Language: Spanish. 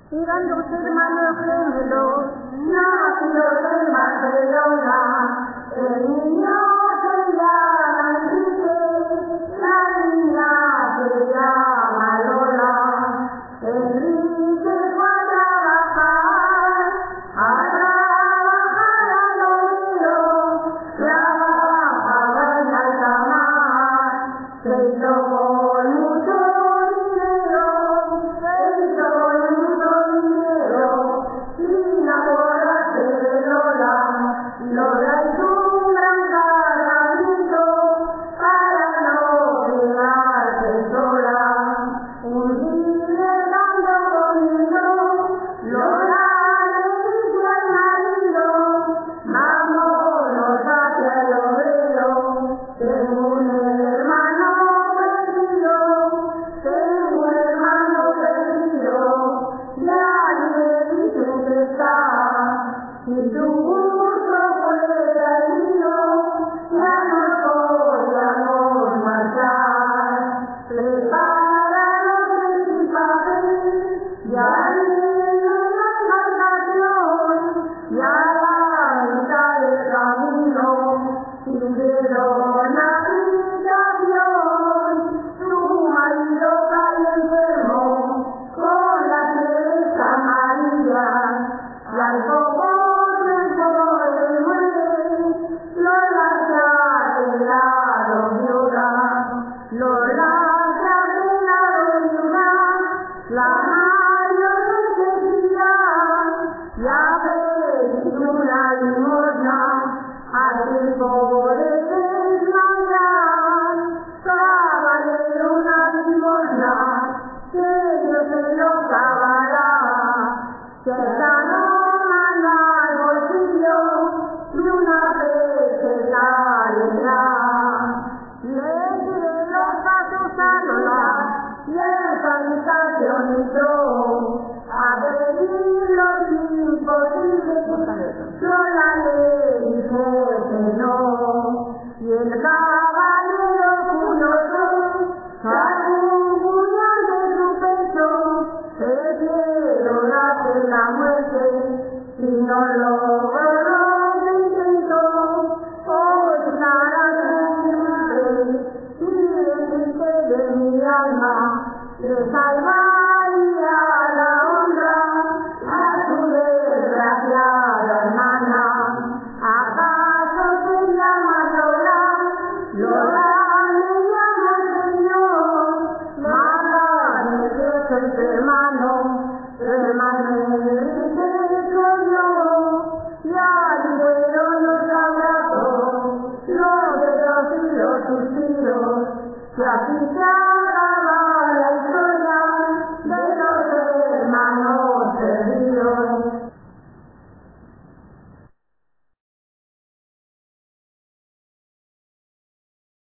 eran dos hermanos gemelos, nacidos en Barcelona. El niño se llama Enrique, la niña se llama Lola. Enrique fue a trabajar al oído, trabajaba en alta mar, se hizo con mucho dinero, y enamorarse de Lola. Lola hizo un gran casamiento para no quedarse sola. Un día estando comiendo, Lola le dice al marido: vámonos hacia el obrero, tengo un hermano perdido, ya le dicen que está. Si tu gusto fuera el mío, ya nos podíamos marchar. Prepara los equipajes, ya viene la embarcación, y a la mitad del camino siguieron habitación. Tu marido cae enfermo con la fiebre amarilla, y al poco tiempo se muere. Lola se ha quedado viuda, Lola se ha quedado viuda, la mayor necesidad, ya pedí una limosna a aquel pobre desmayar. Caballero, una limosna, que Dios se lo pagará. Cercano mano al bolsillo y una peseta le da. Le tiré los pasos a Lola y en su habitación entró a pedir los imposibles. Lola le dijo que no, y el caballero furioso sacó un puñal de su pecho. Prefiero darte la muerte si no logro lo que intento. Hoy estarás siempre y decirte de mi alma, le salvaría la honra a tu desgraciada hermana. ¿Acaso se llama Lola? Lola le llama el Señor. Mándame que soy tu hermano Enrique soy yo. Y allí fueron los abrazos, los besos y los suspiros, que así se